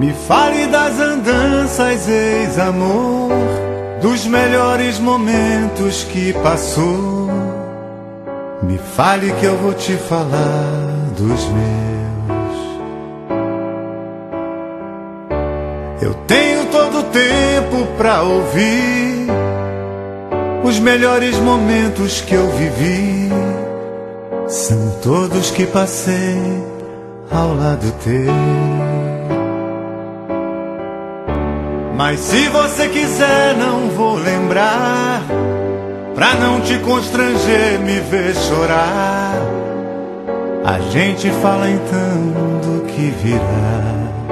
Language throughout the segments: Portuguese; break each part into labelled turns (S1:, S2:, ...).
S1: Me fale das andanças, ex-amor, dos melhores momentos que passou. Me fale que eu vou te falar dos meus. Eu tenho todo o tempo pra ouvir os melhores momentos que eu vivi. São todos que passei ao lado teu. Mas se você quiser, não vou lembrar, pra não te constranger, me ver chorar. A gente fala então do que virá.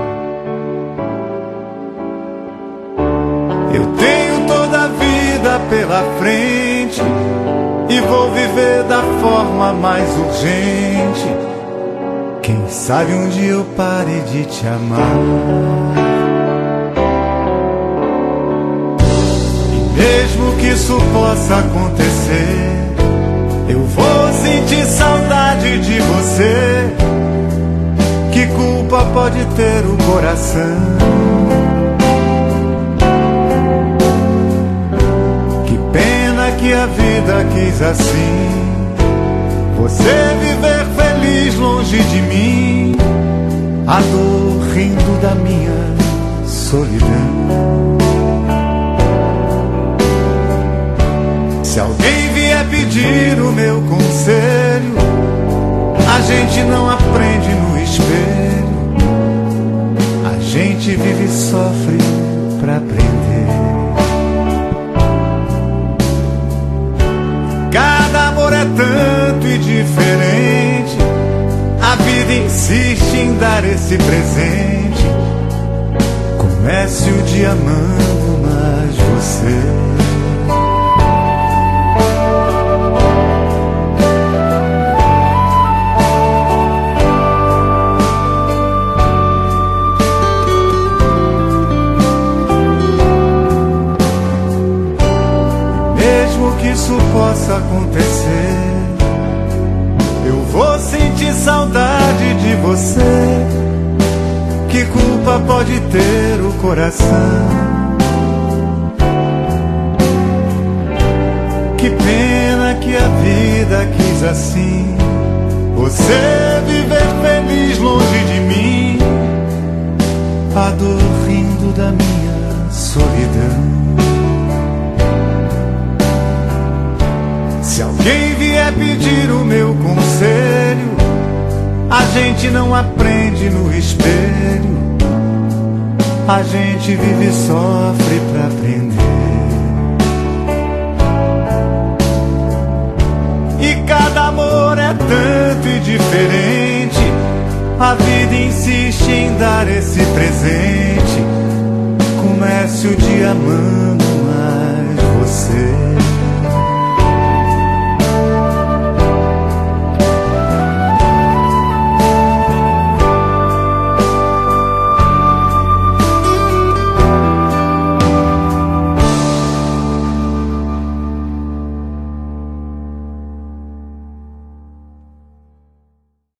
S1: Eu tenho toda a vida pela frente e vou viver da forma mais urgente. Quem sabe um dia eu pare de te amar. Mesmo que isso possa acontecer, eu vou sentir saudade de você. Que culpa pode ter o coração? Que pena que a vida quis assim, você viver feliz longe de mim, a dor rindo da minha solidão. Se alguém vier pedir o meu conselho, a gente não aprende no espelho, a gente vive e sofre pra aprender. Cada amor é tanto e diferente, a vida insiste em dar esse presente. Comece o dia amando mais você. Que isso possa acontecer, eu vou sentir saudade de você. Que culpa pode ter o coração? Que pena que a vida quis assim, você viver feliz longe de mim, a dor rindo da minha solidão. Se alguém vier pedir o meu conselho, a gente não aprende no espelho, a gente vive e sofre pra aprender. E cada amor é tanto e diferente, a vida insiste em dar esse presente. Comece o dia amando